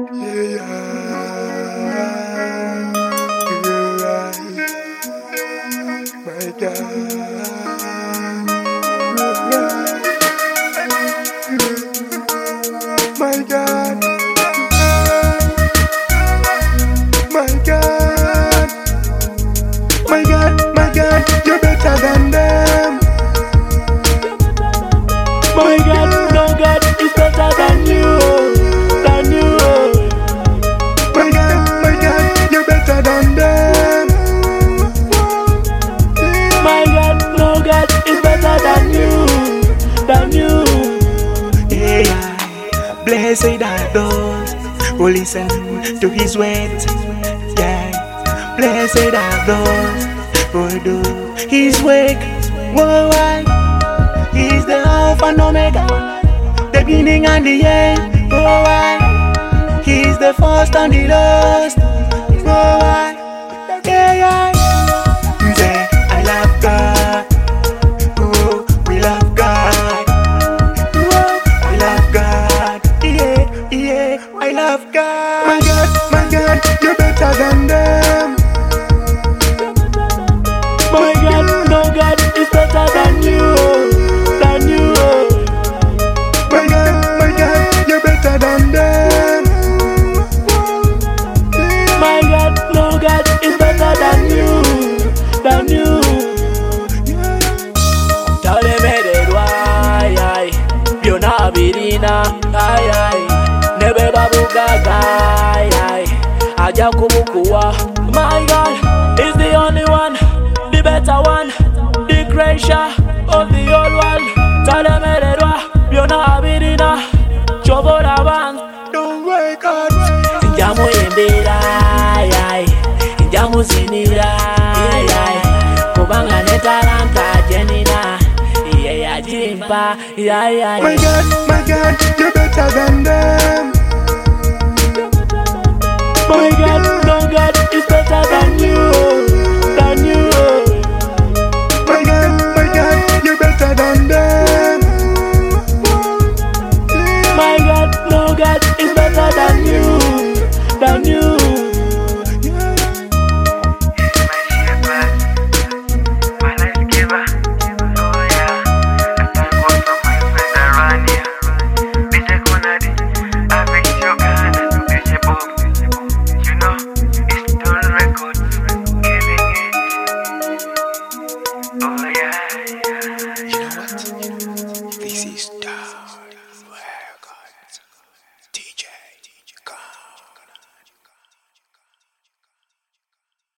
You're better than them. My God, no God is better than you, than you. My God, you're better than them. My God, no God is better than you, than you. Yeah, blessed are those who listen to His words. Yeah, blessed are those who do His work. Whoa, He's the Alpha and Omega, the beginning and the end. Whoa, He's the first and the last. Whoa, yeah. Say, I love God. Oh, we love God. Oh, I love God. Yeah, I love God. My God, you're better than them. My God, no God is better than you, than you. My God, you're better than them. My God, no God is better than you, than you. Tell them it why, you're not birina, nebe babu gaga, aja kubukuwa. My God is the only one, the better one, the creator of the whole world. Tell them it you're not birina, chobora bang. Don't wake up. Jamu imbira, jamu zinira, kubanga netalanta jenina, jimpa, My God, you're better than them. My God, no God is better than you.